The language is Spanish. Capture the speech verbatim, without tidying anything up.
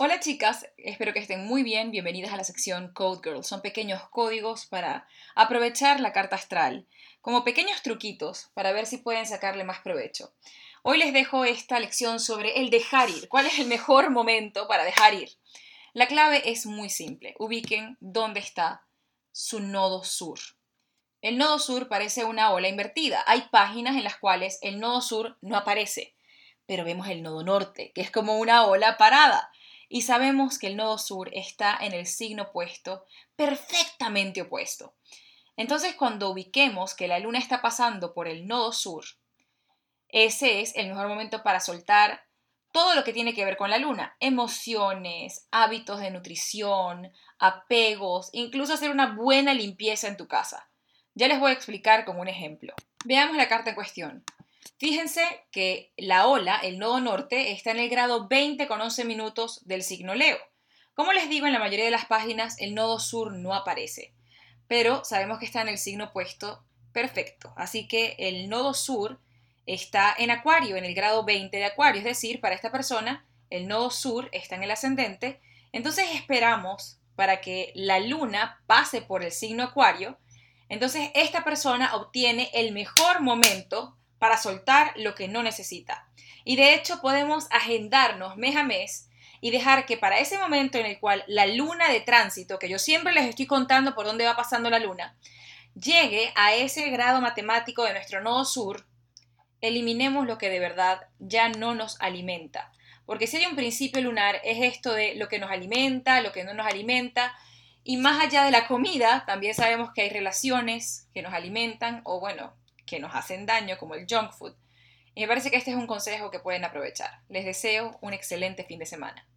Hola chicas, espero que estén muy bien. Bienvenidas a la sección Code Girl. Son pequeños códigos para aprovechar la carta astral, como pequeños truquitos para ver si pueden sacarle más provecho. Hoy les dejo esta lección sobre el dejar ir. ¿Cuál es el mejor momento para dejar ir? La clave es muy simple. Ubiquen dónde está su nodo sur. El nodo sur parece una ola invertida. Hay páginas en las cuales el nodo sur no aparece, pero vemos el nodo norte, que es como una ola parada. Y sabemos que el nodo sur está en el signo opuesto, perfectamente opuesto. Entonces, cuando ubiquemos que la luna está pasando por el nodo sur, ese es el mejor momento para soltar todo lo que tiene que ver con la luna. Emociones, hábitos de nutrición, apegos, incluso hacer una buena limpieza en tu casa. Ya les voy a explicar con un ejemplo. Veamos la carta en cuestión. Fíjense que la ola, el nodo norte, está en el grado veinte con once minutos del signo Leo. Como les digo, en la mayoría de las páginas el nodo sur no aparece, pero sabemos que está en el signo opuesto perfecto. Así que el nodo sur está en Acuario, en el grado veinte de Acuario, es decir, para esta persona el nodo sur está en el ascendente. Entonces esperamos para que la luna pase por el signo Acuario. Entonces esta persona obtiene el mejor momento para soltar lo que no necesita. Y de hecho podemos agendarnos mes a mes y dejar que para ese momento en el cual la luna de tránsito, que yo siempre les estoy contando por dónde va pasando la luna, llegue a ese grado matemático de nuestro nodo sur, eliminemos lo que de verdad ya no nos alimenta. Porque si hay un principio lunar, es esto de lo que nos alimenta, lo que no nos alimenta. Y más allá de la comida, también sabemos que hay relaciones que nos alimentan o, bueno, que nos hacen daño, como el junk food. Y me parece que este es un consejo que pueden aprovechar. Les deseo un excelente fin de semana.